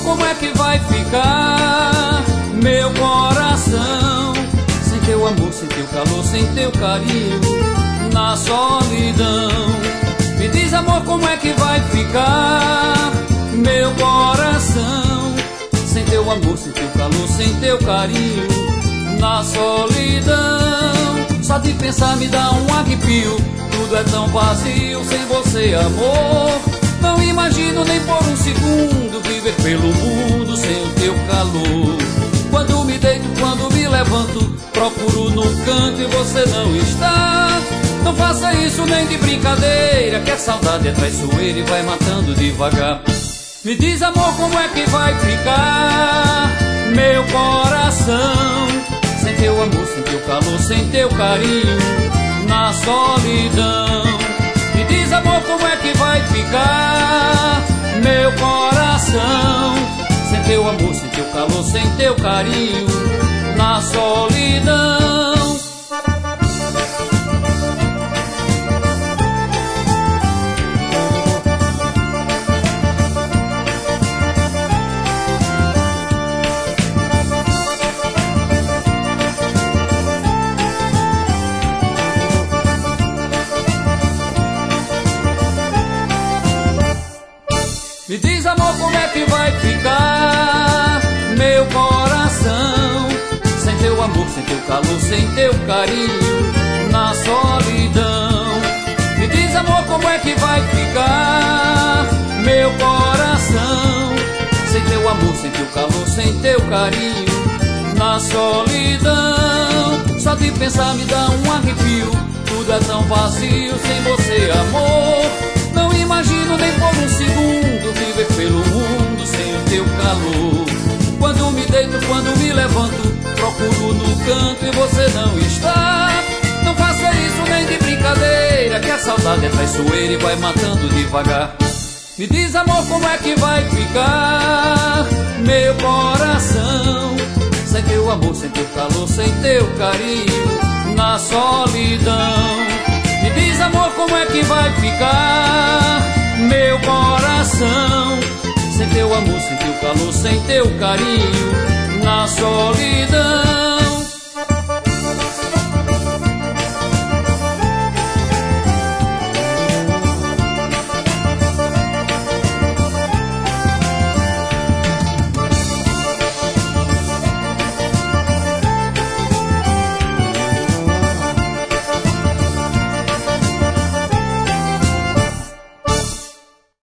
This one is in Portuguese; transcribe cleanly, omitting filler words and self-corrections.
como é que vai ficar meu coração sem teu amor, sem teu calor, sem teu carinho, na solidão? Me diz, amor, como é que vai ficar meu coração sem teu amor, sem teu calor, sem teu carinho, na solidão? Só de pensar me dá um arrepio, tudo é tão vazio sem você, amor. Não imagino nem por um segundo viver pelo mundo sem o teu calor. Quando me deito, quando me levanto, procuro num canto e você não está. Não faça isso nem de brincadeira, que a saudade é traiçoeira e vai matando devagar. Me diz, amor, como é que vai ficar meu coração sem teu amor, sem teu calor, sem teu carinho, na solidão? Me diz, amor, como é que vai ficar meu coração sem teu amor, sem teu calor, sem teu carinho, na solidão? Me diz, amor, como é que vai ficar meu coração sem teu amor, sem teu calor, sem teu carinho, na solidão? Me diz, amor, como é que vai ficar meu coração sem teu amor, sem teu calor, sem teu carinho, na solidão? Só de pensar me dá um arrepio, tudo é tão vazio sem você, amor. Não imagino nem por um segundo viver pelo mundo sem o teu calor. Quando me deito, quando me levanto, procuro no canto e você não está. Não faça isso nem de brincadeira, que a saudade é traiçoeira e vai matando devagar. Me diz, amor, como é que vai ficar meu coração sem teu amor, sem teu calor, sem teu carinho, na solidão? Me diz, amor, como é que vai ficar meu coração sem teu amor, sem teu calor, sem teu carinho, na solidão?